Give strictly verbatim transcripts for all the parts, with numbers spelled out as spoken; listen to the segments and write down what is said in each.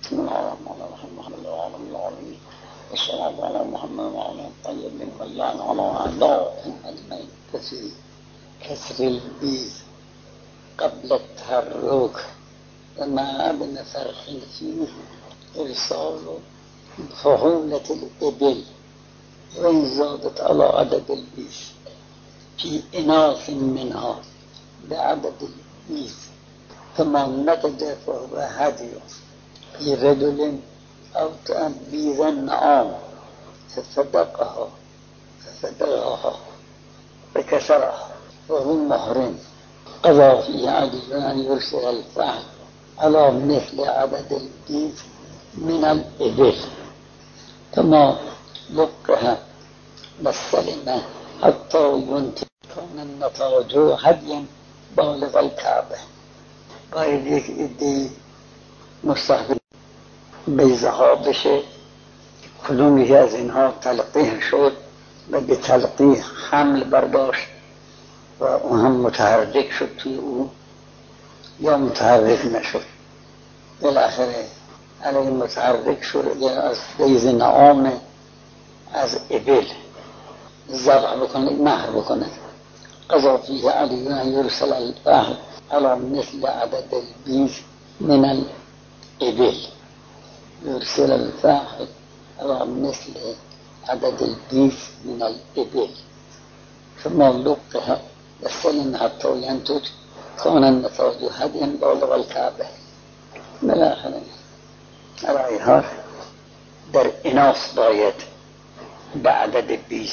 بسم الله الرحمن الرحيم الحمد لله رب العالمين والصلاة على محمد وعلى الطيبين واللعن على أعدائهم أجمعين. كسر البيض قبل التحرك ومع عدم فرق فيه إرسال فحولة الإبل وإن زادت على عدد البيض في إناث منها بعدد البيض فما نتج فهو هدي في رجل أو تأبيذ النعام فصدقها فصدقها فكسرها وهو محرم. قضى فيه علي أن يرسل الفحل على مثل عدد البيض من الإبل كما لقها والسلمة حتى ينتهي. كان النتاج هديا بالغ الكعبة. باید یک عده مستحب بیضه بشه، کدوم یکی از اینها تلقیح شد و به تلقیح حمل برداشت و اون هم متحرک شد توی او یا متحرک نشد. بالاخره علیه متحرک شد از بیض نعام از ابل ذبح بکنه، مهر بکنه. قضا فیه علی ان یرسل الفحل على مثل عدد البیض من الابل. يرسل الفاحل على مثل عدد البيض من الإبل ثم لقها والسلم حتى ينتج. كان النتاج هديا بالغ الكعبة. بالاخره رأيها در إناث باید بعدد البيض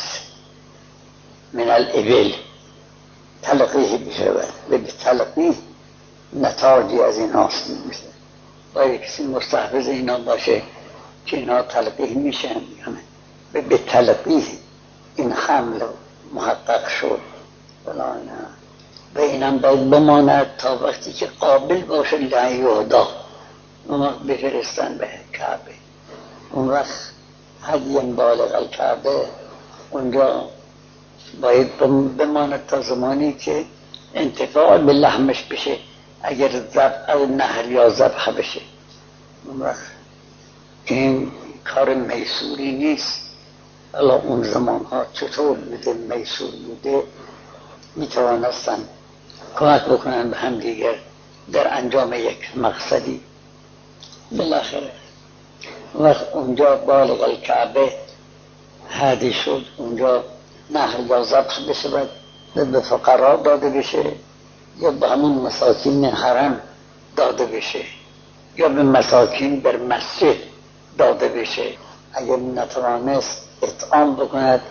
من الإبل تلقیه بشود و به تلقیه نتاجی از ایناست میشه. باید کسی مستحفظ اینا باشه که اینا تلقیه میشن یعنی و به تلقیه این حمل محقق شد بلا نه و اینم باید بماند تا وقتی که قابل باشه لیهدا اون وقت بفرستن به کعبه. اون وقت هدیم بالغ الکعبه اونجا باید بماند تا زمانی که انتفاع به لحمش بشه. اگر ذبح نهر یا ذبح بشه اون وقت این کار میسوری نیست. حالا اون زمان ها چطور بوده میسور بوده میتوانستن کمک بکنن به هم دیگر در انجام یک مقصدی. بالاخره وقت اونجا بالغ الکعبه هدی شد، اونجا نهر یا ذبح بشه و به فقرا داده بشه یا به همون مساکین حرم داده بشه یا به مساکین در مسجد داده بشه. اگر نتوانست اطعام بکند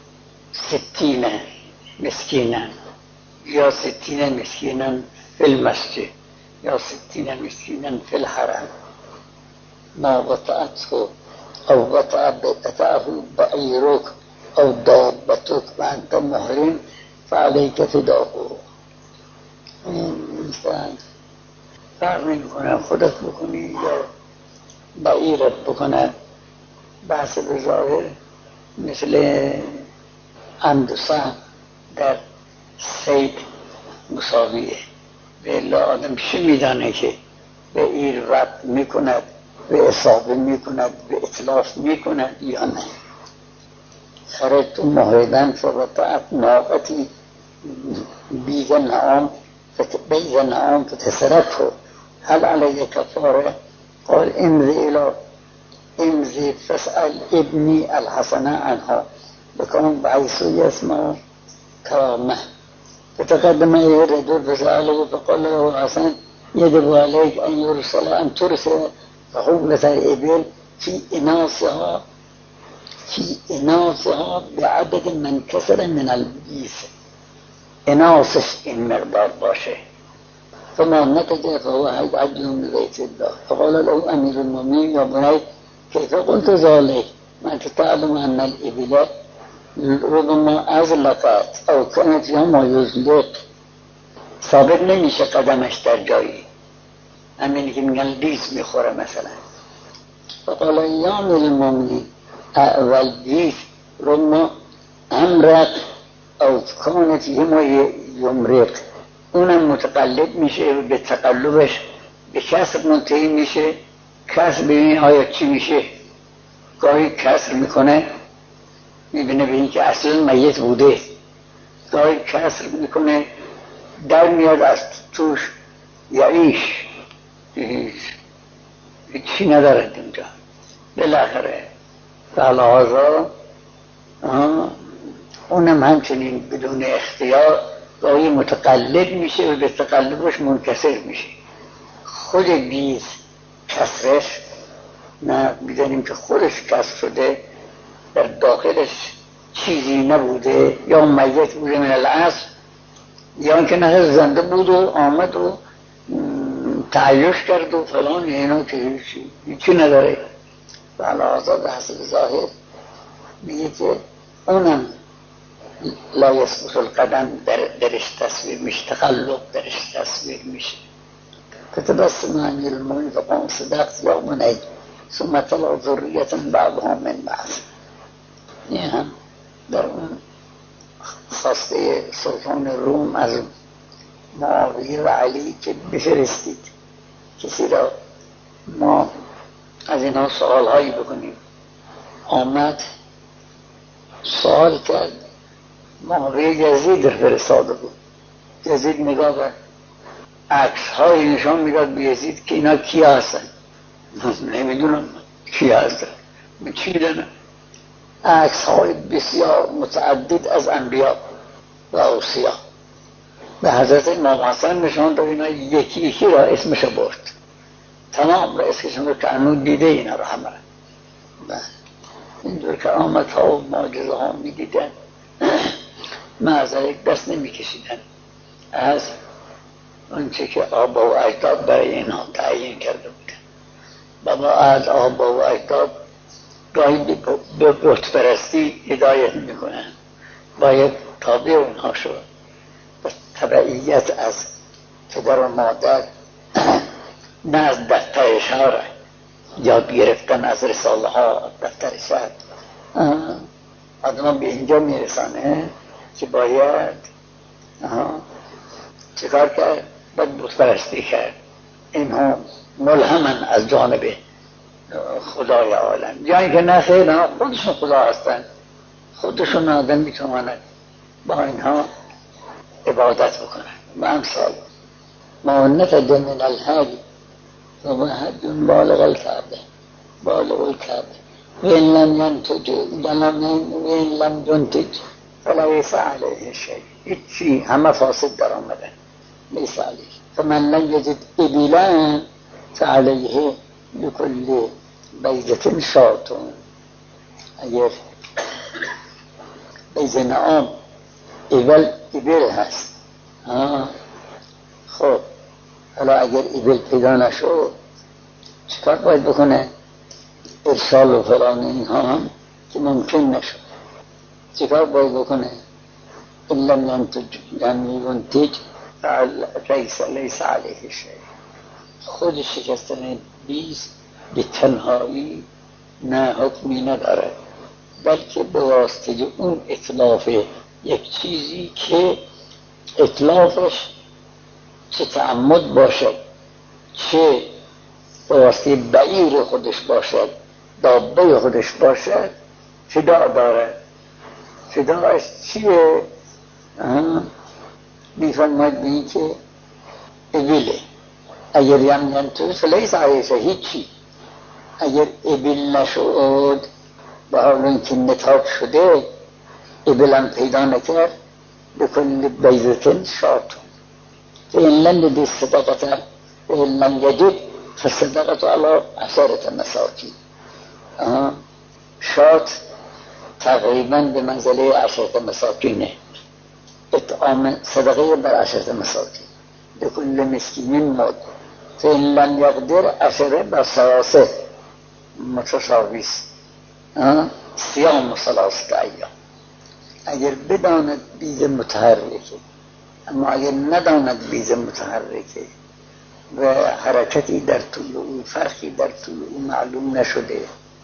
ستین مسکینن یا ستین مسکینن فی المسجد یا ستین مسکینن فی الحرم. ما وطعته او وطع بطعه بعیرک او دابتک و انت محرم فعلیک فداءه. مثلا فرق نمی کنه خودت بکنی یا بعیرت بکنه. بحث به ظاهر مثل اندوسه در سید مساویه و الا آدم چه میدانه که بعیر رد میکند و اصابه میکند و اطلاف میکند یا نه. خرجت محرما فوطعت ناقتی بیض نعام بیض نعام فكسرته هل علي كفارة؟ قال امضي إلى امضي فاسأل ابني الحسن عنها بكون بعيسى يسمع كرامة. فتقدم إليه الرجل فسأله فقال له الحسن يجب عليك أن يرسل أن ترسل حولة الإبل في إناثها في إناثها بعدد من كسر من البيض. إناثش این مقدار باشه. فما نتج فهو عدل من بيت الله. فقال له أمير المؤمنين يا بني كيف قلت ذلك؟ ما أنت تعلم أن الإبل ربما أزلقت أو كانت يوم يزلق ثابت نمیشه قدمش در جایی، همینی که میگن لیز میخوره مثلا. فقال يا أمير المؤمنين والبيض ربما أمرق او کانت یما یمرق اونم متقلب میشه و به تقلبش به کسب منتهی میشه کسر ببین آیا چی میشه. گاهی کسر میکنه میبینه به این که اصلا میت بوده، گاهی کسر میکنه در میاد از توش یعیش، چی نداره اونجا بالاخره. فلحاظا اونم همچنین بدون اختیار گاهی متقلب میشه و به تقلبش منکسر میشه. خود بیز کسرش نه میدانیم که خودش کسر شده، در داخلش چیزی نبوده، یا میت بوده من الاصل، یا اینکه نه زنده بود و آمد و تعیش کرد و فلان، اینا که هیچی هیچی نداره. فلحاظا به حسب ظاهر میگه که اونم لا یثبت القدم در درش تصویر میشه، تقلب درش تصویر میشه. فتبسم عن المؤمن فقام صدقت یا منی ثم طلع ذریة بعضهم من بعض. این هم در اون خواسته سلطان روم از معاویه و علی که بفرستید کسی را ما از اینها سوال هایی بکنیم. آمد سوال کرد، معاویه یزید را فرستاده بود. یزید نگاه کرد، عکس های نشان میداد به یزید که اینا کیا هستن. نمیدونم کیا هستن، من چی میدونم. عکس های بسیار متعدد از انبیا و اوصیا به حضرت امام حسن نشان داد. اینا یکی یکی را اسمش برد، تمام را اسمشون رو که انو دیده اینا را همه اینجور که آمد ها و معجزه ها می دیدن معذره دست نمی کشیدن از اونچه که آبا و اجداد برای اینها تعیین کرده بودن. بابا از آبا و اجداد گاهی به بت پرستی هدایت میکنن، باید تابع اونها شد و تبعیت از پدر و مادر نه از دفتر شهر یاد گرفتن از رساله ها دفتر شهر. آدم به اینجا میرسانه که باید چکار کرد؟ باید بت پرستی کرد. اینها ملهمن از جانب خدای عالم، یا اینکه نه خیلی خودشون خدا هستن، خودشون آدم میتونن با اینها عبادت بکنن و امثال. ما نفد من الهادی و حد بالغ الكعبه بالغ الكعبه وإن لم ينتج وإن لم ينتج فليس عليه شيء. هیچی، همه فاسد در آمدن، لیس علیه. فمن لم یجد ابلا فعلیه بكل بیضة شاة. اگر بیض نعام ایول ایبل هست، خب حالا اگر ایبل پیدا نشد چکار باید بکنه؟ ارسال و فلان اینها هم که ممکن نشد، چکار باید بکنه؟ این لم ینتج یعنی ینتج لیس لیس علیه شیء. خود شکستن بیز به تنهایی نه حکمی نداره، بلکه به واسطه اون اطلاف یک چیزی که اطلافش چه تعمد باشد چه به واسطه بعیر خودش باشد دابه خودش باشد فدا داره. فداش چیه؟ میفرماید به این که ابله اگر یم ینتوی فلیس علیه هیچی. اگر ابل نشد به حال اینکه نتاج شده ابلم پیدا نکرد بکل بیضة شاة. فإن لم يجد صدقة فإن لم يجد فالصدقة على عشرة مساکین. شاة تقریبا به منزله عشرة مساکینه، اطعام صدقه بر عشرة مساکین بكل مسکین مد. فإن لم يقدر عشره بر ثلاثه متشاویست، صیام ثلاثه ایام. اگر بداند بیض متحرکه، اما اگر نداند بیض متحرکه و حرکتی در طلوع فرقی در طلوع معلوم نشده،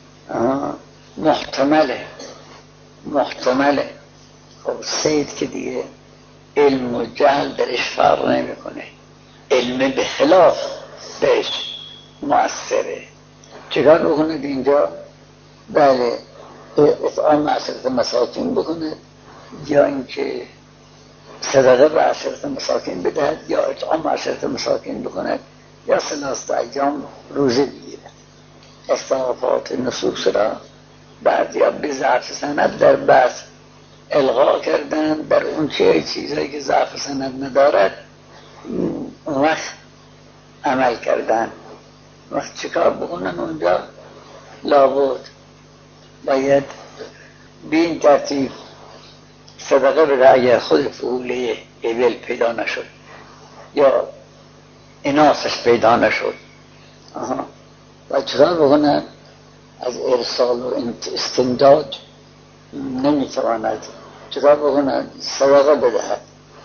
محتمله محتمله خب سید که دیگه علم و جهل درش فرق نمی کنه، علم به خلاف بهش مؤثره. چیکار بکنه اینجا؟ بله اطعام عشرت مساکین بکنه، یا اینکه صدقه به عشرت مساکین بدهد، یا اطعام عشرت مساکین بکنه، یا ثلاثه ایام روزه بگیره. استعفات نصوص را بعضیا به ضعف سند در بعض الغا کردن، در اون چه چیزایی که ضعف سند ندارد اون وقت عمل کردن. وقت چیکار بکنن اونجا؟ لابد باید به این ترتیب صدقه بده اگر خود فعوله ابل پیدا نشد یا اناسش پیدا نشد. آها. و چیکار بکنن؟ از ارسال و استمداد نمیتواند، چیکار بکنن؟ صدقه بدهد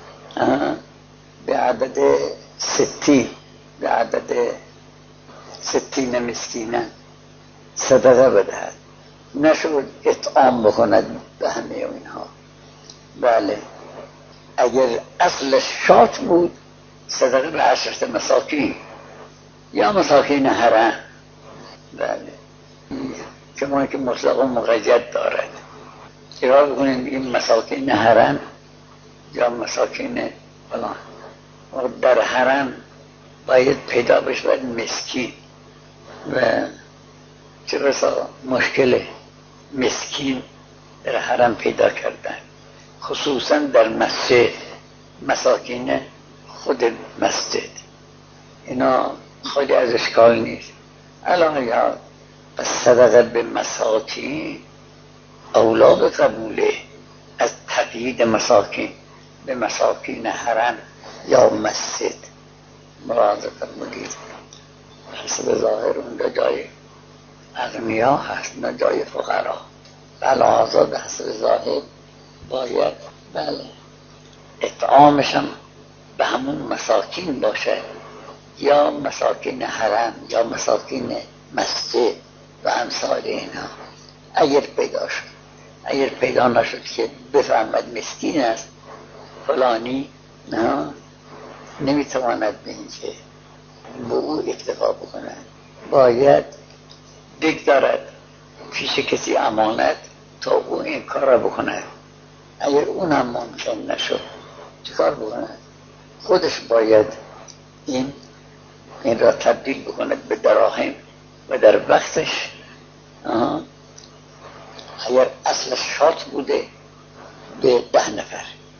به عدد ستی، به عدد ستین مسکینه صدقه بدهد. نشد اطعام بکند به همه اینها. بله اگر اصلش شات بود صدقه به عشرت مساکین یا مساکین حرم. بله کما که مطلق و مقید دارد، چرا بکنید این مساکین حرم یا مساکین فلان. و در حرم باید پیدا بشود مسکین، و چه بسا مشکل مسکین در حرم پیدا کردن، خصوصا در مسجد، مساکین خود مسجد. اینا خیلی از اشکال نیست. الان یا صدقه به مساکین اولا به قبوله از تقیید مساکین به مساکین حرم یا مسجد. مراجعه فرمودید حسب ظاهر اونجا جای اغنیا هست نه جای فقرا. بله آزاد به حسب ظاهر باید بله اطعامشم به همون مساکین باشه، یا مساکین حرم یا مساکین مسجد و امثال اینا. اگر پیدا شد، اگر پیدا نشد که بفهمد مسکین است فلانی، نه نمیتواند به این که به او اکتفا بکنه، باید بگذارد پیش کسی امانت تا او این کار را بکنه. اگر اونم ممکن نشد چیکار بکنه؟ خودش باید این این را تبدیل بکنه به دراهم و در وقتش. آه. اگر اصلش شات بوده به ده نفر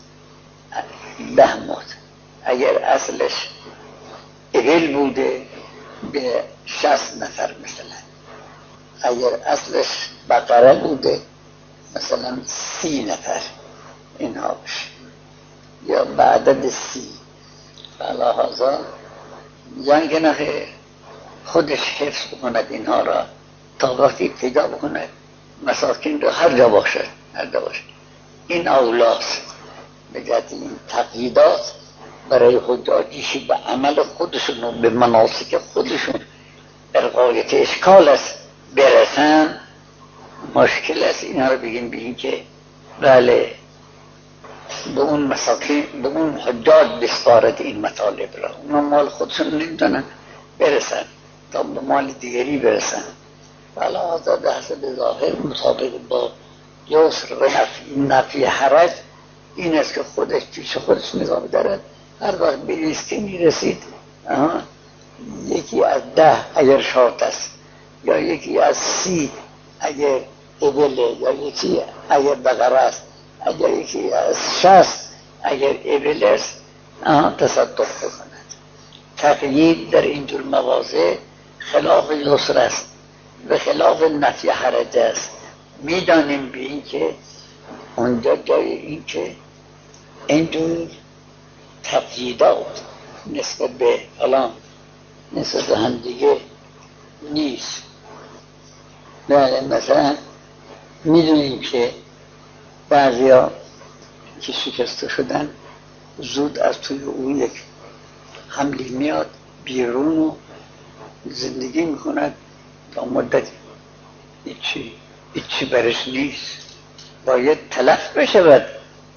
ده مد، اگر اصلش ابل بوده به شصت نفر مثلا، اگر اصلش بقره بوده مثلا سی نفر اینها بشه، یا بعدد سی. فلحاظا یعنی که نخیر خودش حفظ بکند اینها را تا وقتی پیدا بکند مساکین را هر جا باشد، هر جا باشد. این اولاست. به جهت این تقییدات برای حجاجیشی به عمل خودشون و به مناسک خودشون در غایت اشکال است برسن، مشکل است. اینا رو بگیم بگیم که بله به اون مساکین، به اون حجاج بسپارد این مطالب را. اونا مال خودشون نمیدونن برسن تا به مال دیگری برسن. بله آزاد حسب ظاهر مطابق با یسر و نفی, نفی حرج این است که خودش پیش خودش نگاه دارد. هر وقت به لیستی میرسید یکی از ده اگر شارت است، یا یکی از سی اگر ابله، یا یکی اگر بقره است، اگر یکی از شصت اگر ابل است تصدق بکند. تقیید در اینجور مواضع خلاف یسر است و خلاف نفی حرج است. میدانیم به این که اونجا جای این که اینجور تقییدات نسبت به الان نسبت به هم دیگه نیست. بله مثلا میدونیم که بعضی ها که شکسته شدن زود از توی اون یک حملی میاد بیرون و زندگی میکند تا مدتی هیچی هیچی برش نیست. باید تلف بشود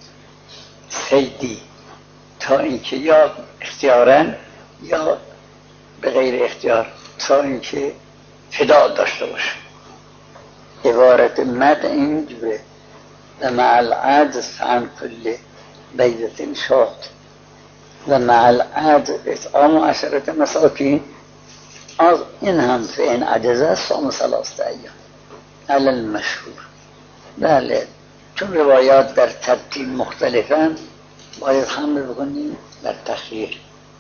سیدی تا اینکه یا اختیاراً یا به غیر اختیار تا اینکه فدا داشته باشه. عبارت مد اینجوره: و مع العجز عن کل بیضة شاة و مع العجز اطعام عشرة مساکین. از این هم فإن عجز صام ثلاثة ایام علی المشهور. بله، چون روایات در ترتیب مختلفن باید حمل بکنیم در تخییر،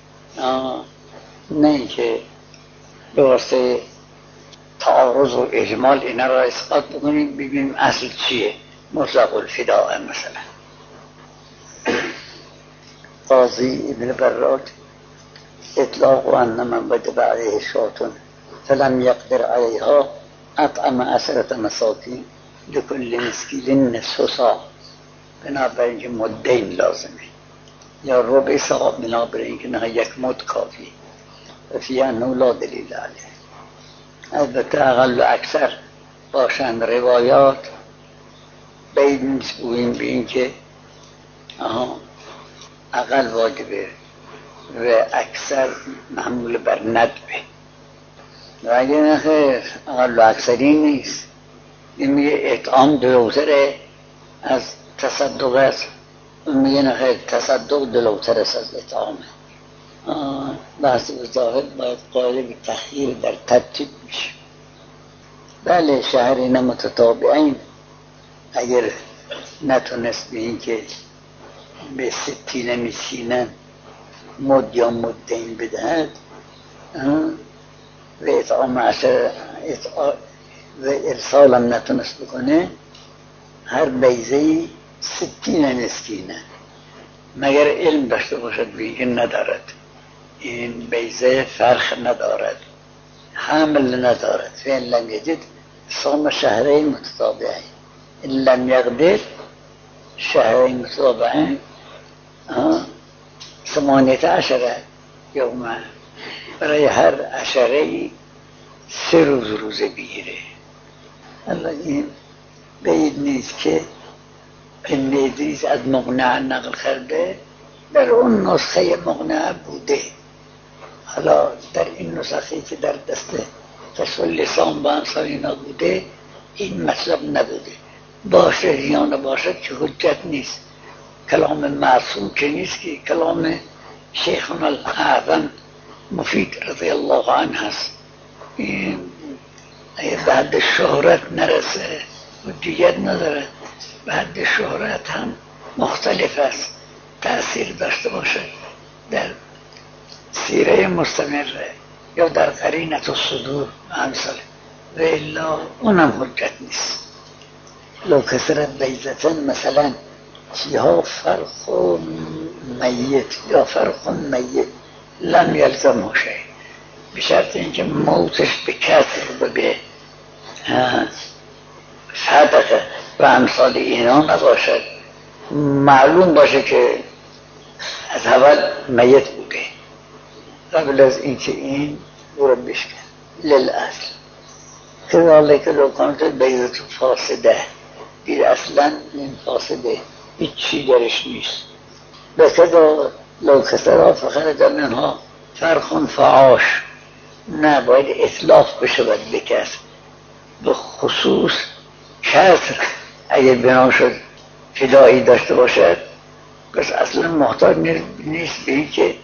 نه اینکه به واسه تعارض و اجمال اینا را اسقاط بکنیم ببینیم اصل چیه. مطلق الفداء مثلا. قاضی ابن براد اطلاق ان من وجب علیه شاة فلم یقدر علیها اطعم عشرة مساکین لکل مسکین نصف صاع، بنابراین که مدین لازمه، یا ربع صاع، بنابراین که نه یک مد کافی. و فی انه لا دلیل علیه. البته اقل و اکثر باشند روایات بید نسبوین به این که اقل واجبه و اکثر محمول بر ندبه. و اگه نخیر اقل و اکثری نیست، این میگه اطعام دلوتره از تصدق است، اون میگه نخیر تصدق دلوتر است از اطعامه. بحث بظاهر باید قائل به تخییر در ترتیب میشه. بله، شهرین متتابعین اگر نتونست به این که به ستین مسکینن مد یا مدین بدهد و اطعام عشر و ارسالم نتونست بکنه، هر بیضه‌ای ستین مسکینه، مگر علم داشته باشد به این ندارد، این بیضه فرق ندارد، حمل ندارد. فإن لم یجد صام شهرین متتابعین ان لم یقدر شهرین متتابعین ثمانیت عشره یوم، برای هر عشره سه روز روزه بگیره. الله این بید نیست که ابن ادریس از مقنع نقل کرده، در اون نسخه مقنع بوده. حالا در این نسخه که در دست کشف اللسان با امثال اینا بوده این مطلب نبوده. باشه یا نباشد که حجت نیست. کلام معصوم که نیست، که کلام شیخنا الاعظم مفید رضی الله عنه هست. این بعد شهرت نرسه حجیت نداره، بعد شهرت هم مختلف است، تأثیر داشته باشه در سیره مستمره یا در قرینت الصدور امثاله، و الا اونم حجت نیست. لو کسرت بیضتن مثلا فیها فرق میت یا فرق میت لم یلزم شیء، به شرط اینکه موتش به کسر و به صدقه و امثال اینا نباشد، معلوم باشه که از اول میت بوده قبل از اینکه این رو بشکن. للأصل کذالک لو کانت بیضة فاسده، دید اصلا این فاسده هیچ چی درش نیست. بکذا لو کسرها فخرج منها فرق فعاش، نه باید اطلاف بشود به کسر، به خصوص کسر اگر بنا شد فدایی داشته باشد، پس اصلا محتاج نیست به این که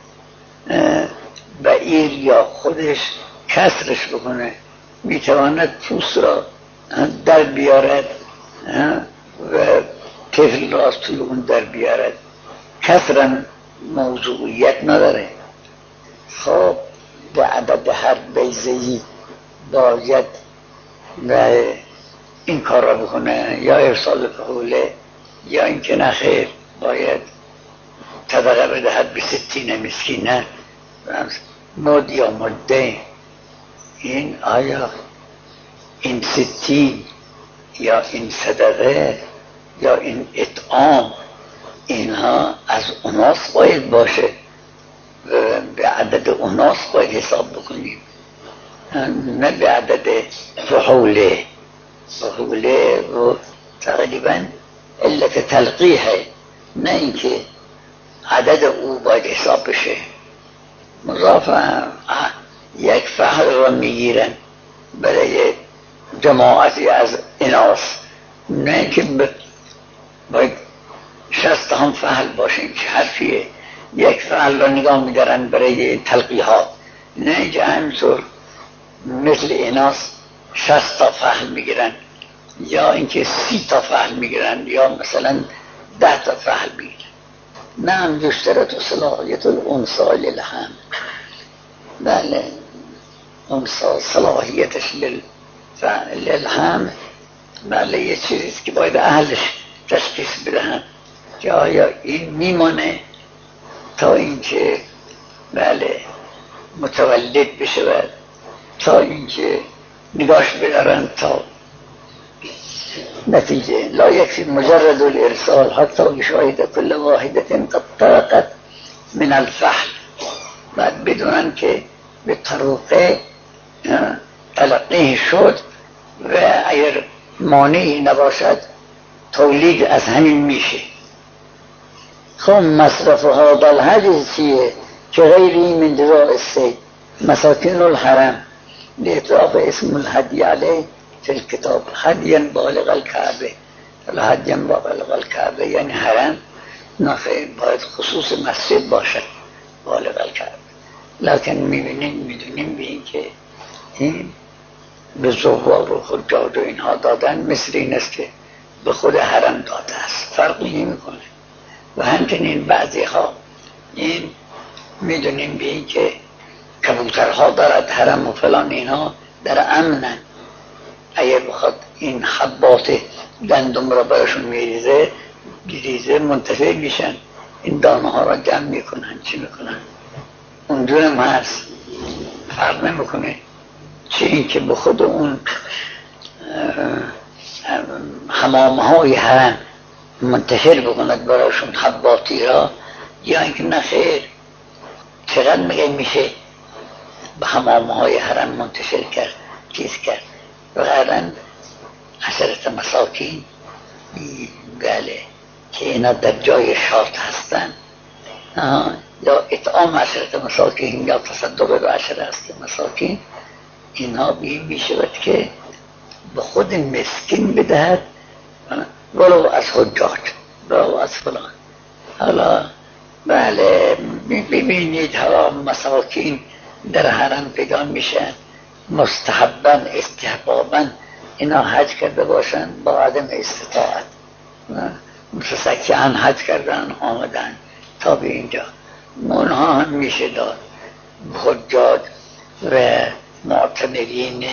بعیر یا خودش کسرش بکنه، میتواند پوست را در بیارد و طفل را از توی اون در بیارد، کسرم موضوعیت نداره. خب به عدد هر بیضه‌ای باید و این کار را بکنه، یا ارسال فحوله یا اینکه نخیر باید صدقه بدهد به ستین مسکینه مد یا مده. این آیا این ستین یا این صدقه یا این اطعام اینها از اوناس باید باشه و به عدد اوناس باید حساب بکنیم، نه به عدد فحوله. فحوله و تقریبا علت تلقیحه، نه اینکه عدد او باید حساب بشه. مضاف یک فحل را میگیرن برای جماعتی از اناث، نه که باید شست هم فعل باشیم که حرفیه. یک فعل را نگاه میدارن برای تلقیحات، نه که همینطور مثل اناث شست تا فعل میگیرن، یا اینکه سی تا فعل میگیرن، یا مثلا ده تا فعل میگیرن. نعم یشترط صلاحیت الانثی للحمل. بله، انثی صلاحیتش للحمل بله یه چیزیست که باید اهلش تشخیص بدهن که آیا این میمانه تا اینکه بله متولد بشود، تا اینکه نگاش بدارن تا نتیجه. لا یکفی مجرد الارسال حتی یشاهد کل واحدت قد طرقت من الفحل. بعد بدونن که به طرق تلقیه شد و اگر مانعی نباشد تولید از همین میشه. خب مصرف هذا الحدیث چیه که غیری من جزاء الصید مساکین الحرم باطلاق اسم الهدی علیه فی الکتاب هدیا بالغ الکعبه. هدیا بالغ الکعبه یعنی حرم، نخیر باید خصوص مسجد باشد بالغ الکعبه. لکن میبینیم میدونیم به این که این به زوار و حجاج و اینها دادن مثل این است که به خود حرم داده است، فرقی نمی کنه. و همچنین بعضی ها این میدونیم به این که کبوترها دارد حرم و فلان، اینها در امنن، اگر بخواد این حبات گندم را براشون میریزه گریزه منتفع میشن، این دانه ها را جمع میکنن، چی میکنن اونجور هم هست، فرق نمیکنه. چه این که به خود اون حمامه های حرم منتشر بکند براشون حباتی را، یا اینکه نخیر چقدر میگه میشه به حمامه های حرم منتشر کرد چیز کرد. و قرن عشرت مساکین بله که اینا در جای شاد هستن، یا اطعام عشرت مساکین یا تصدق به عشرت مساکین، اینها بیم میشود که به خود مسکین بدهد ولو از حجاج ولو از فلان. حالا بله ببینید ها مساکین در حرم پیدا میشن مستحباً استحباباً اینا حج کرده باشن با عدم استطاعت، مثل سکیان حج کردن آمدن تا به اینجا، اونها هم میشه داد. حجاج و معتمرین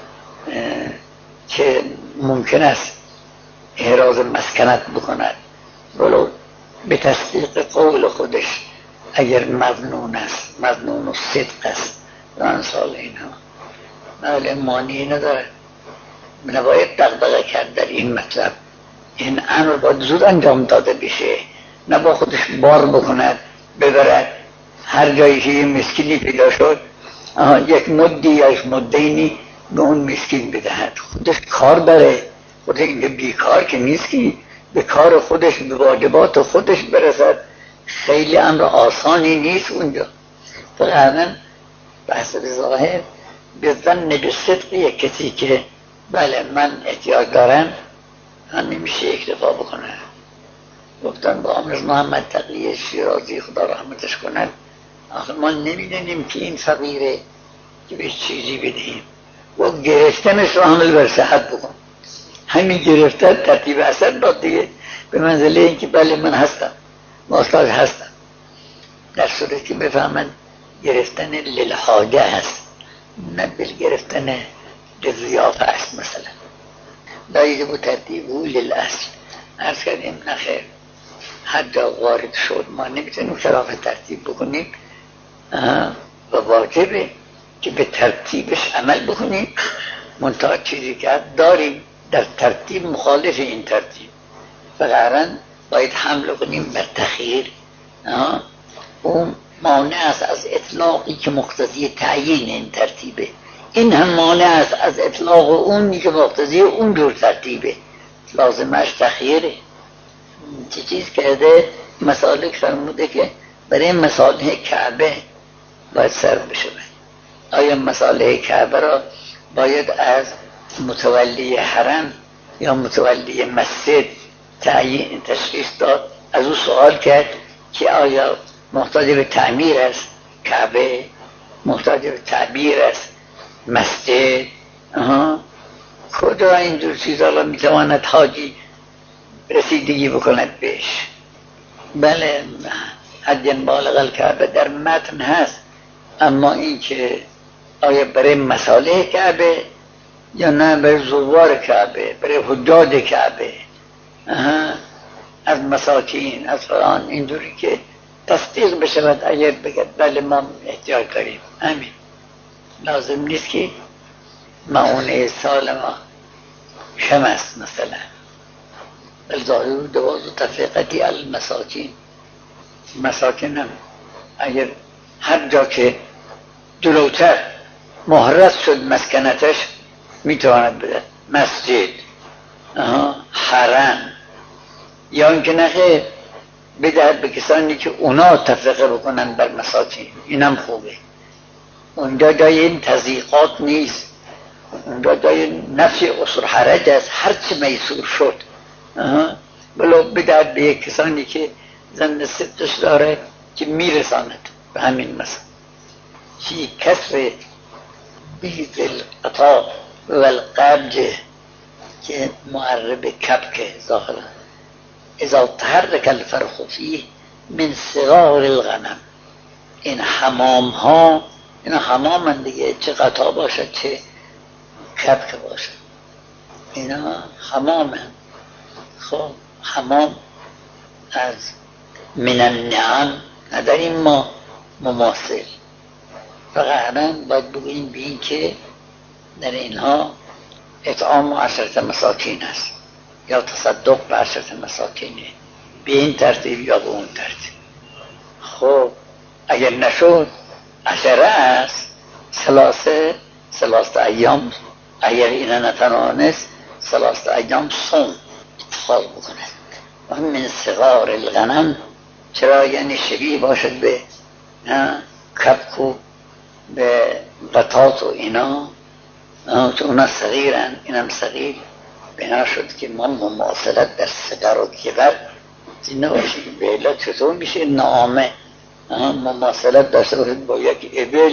که ممکن است احراز مسکنت بکند ولو به تصدیق قول خودش اگر مظنون است، مظنون و صدق است و امثال اینها، بله مانعی نداره. نباید دغدغه کرد در این مطلب. این امر باید زود انجام داده بشه، نه با خودش بار بکند ببرد هر جایی که یه مسکینی پیدا شد یک مدی یا یک مدینی به اون مسکین بدهد، خودش کار داره، خودش اینجا بیکار که نیست که به کار خودش به واجبات خودش برسد. خیلی امر آسانی نیست اونجا. فقط بحث به ظاهر به ظن به صدق یک کسی که بله من احتیاج دارم هم نمیشه اکتفا بکنه. گفتن با امروز محمد تقی شیرازی خدا رحمتش کنند، آخه ما نمیدونیم که این فقیره که به چیزی بدهیم و گرفتنش رو حمل بر صحت بکن. همین گرفتن ترتیب اثر داد دیگه، به منزله این که بله من هستم محتاج هستم، در صورتی که بفهمن گرفتن للحاجه هست نه بل گرفتن للضیافه است. مثلا دایجه با ترتیب او للاصل عرض کردیم نخیر، هر جا وارد شد ما نمیتونیم خلاف ترتیب بکنیم و واجبه که به ترتیبش عمل بکنیم. منتها چیزی که داریم در ترتیب مخالف این ترتیب فقط باید حمل کنیم بر تخییر. اون مانع است از اطلاقی که مقتضی تعیین این ترتیبه، این هم مانع است از اطلاق اونی که مقتضی اون جور ترتیبه، لازمش تخییره. چه چیز کرده مسالک فرموده که برای مصالح کعبه باید صرف بشه. آیا مصالح کعبه را باید از متولی حرم یا متولی مسجد تعیین تشخیص داد، از او سوال کرد که آیا محتاج به تعمیر است کعبه، محتاج به تعمیر است مسجد، آها کجا اینجور چیزا را میتواند حاجی رسیدگی بکند بهش. بله حج بالغ الکعبه در متن هست، اما این که آیا برای مصالح کعبه یا نه برای زوار کعبه، برای حجاج کعبه، از مساکین از فلان، اینجوری که تصدیق بشود اگر بگد بله ما احتیاج داریم، همین. لازم نیست که معونه سال ما کم است مثلا، بل ظاهر دواز و تفقتی المساکین. مساکین هم اگر هر جا که جلوتر محرز شد مسکنتش میتواند بده مسجد، حرم، یا اینکه نخیر بدهد به کسانی که اونا تفرقه بکنن بر مساکین، اینم خوبه. اونجا جای این تضییقات نیست، اونجا جای نفی اصول حرج است، هرچی میسور شد بلو بدهد به یک کسانی که زن صدقش داره که میرساند به همین مثلا. فی کسر بیز القطا و القبج که معرب کبک ظاهرا اذا تحرک الفرخ فیه من صغار الغنم. این حمام ها، این حمام هم دیگه، چه قطا باشد چه کبک باشد، اینا حمام هم. خب حمام از من النعم نداریم ما مماثل، فقط باید بگوییم به این که در اینها اطعام عشرت مساکین است یا تصدق به عشرت مساکینه، به این ترتیب یا به اون ترتیب. خب اگر نشد عشره است، سلاسه سلاسه ایام، اگر اینا نتوانست سلاسه ایام صوم اتخاذ بکنه. و من صغار الغنم، چرا یعنی شبیه باشد به کبک و به بطاط و اینا، چون اونا صغیرن اینم صغیر، بنا شد که ما مماثلت در صغر و کبر این نباشه که به علت چطور میشه نعامه مماثلت داشته باشد با یک ابل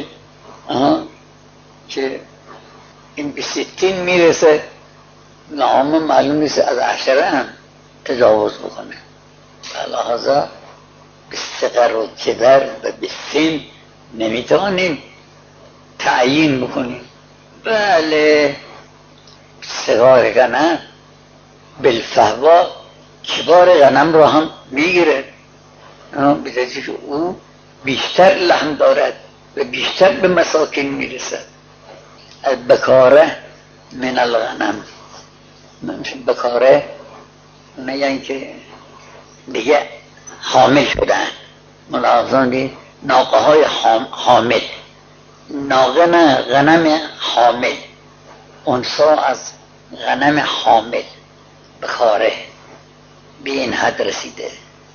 که این به ستین میرسه، نعامه معلوم نیست از عشره هم تجاوز بکنه. لحاظا به صغر و کبر و به سن نمیتوانیم تعیین بکنیم. بله صغار غنم بالفهوا کبار غنم را هم میگیره، بذاری که او بیشتر لحم دارد و بیشتر به مساکین میرسد. از بکاره من الغنم، بکاره میگن که دیگه حامل شدن، ملاحظان ناقه های حامل، ناقه نه غنم حامل، انسا از غنم حامل بکاره به این حد رسیده.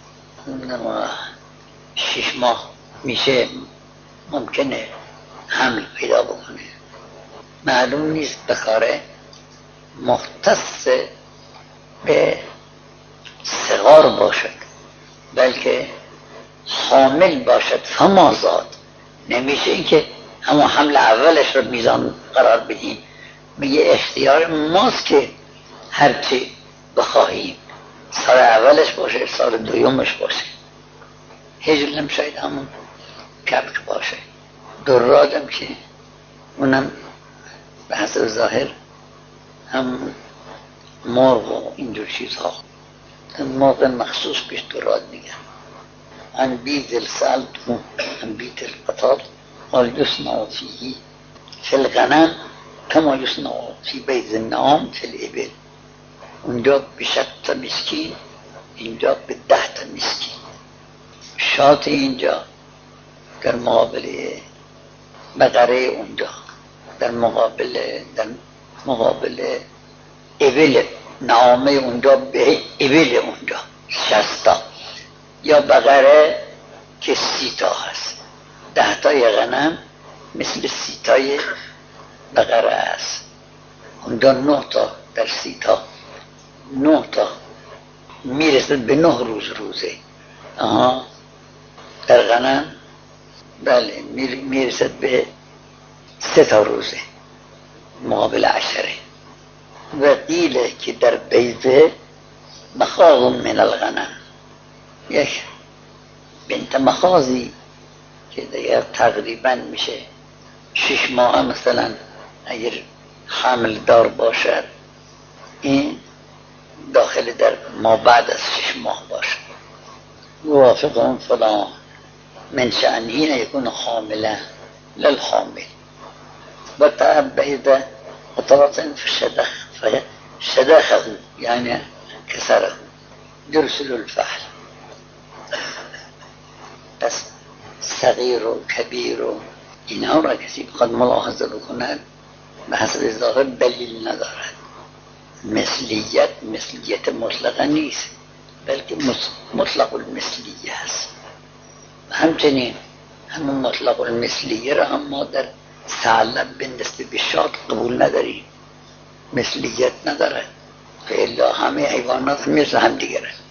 شش ماه میشه ممکنه حمل پیدا بکنه. معلوم نیست بکاره مختص به صغار باشد بلکه حامل باشد، فمازاد. نمیشه این که همون حمل اولش رو میزان قرار بدیم، میگه اختیار ماست که هرچی بخواهیم سال اولش باشه سال دویمش باشه. هجلم شاید همون کبک باشه، درادم که اونم به حسب ظاهر هم مرغ و اینجور چیزها، مرغ مخصوص پیش دراد میگن. ان بیت السلط ان بیت القطار قال یصنع فیه فی الغنم کما یصنع فی بیت النعام فی الابل. اونجا به شصت تا مسکین، اینجا به ده تا مسکین. شات اینجا در مقابل بقره اونجا، در مقابل در مقابل ابل نعامه اونجا به ابل اونجا شصت تا، یا بقره که سی تا هست. ده تای غنم مثل سی تای بقره است، اونجا نه تا در سی تا نه تا میرسد به نه روز روزه. آها در غنم بله میرسد به سه تا روزه مقابل عشره. و قیل که در بیضه مخاض من الغنم، یک بنت مخاضی که دیگر تقریبا میشه شش ماه مثلا اگر حامل دار باشد، این داخل در ما بعد از شش ماه باشد. موافقهم فلا من شأنه يكون حاملا للحامل وتعبد قطرة فشدخ فشدخه يعني كسره يرسل الفحل. بس صغیر و کبیر و اینها را کسی بخواد ملاحظه بکند به حسب ظاهر دلیل ندارد. مثلیت مثلیت مطلقه نیست، بلکه مطلق المثلیه است. همچنین همون مطلق المثلیه را هم ما در ثعلب به نسبت به شاد قبول نداریم، مثلیت ندارد، که الا همه حیوانات مثل هم دیگره.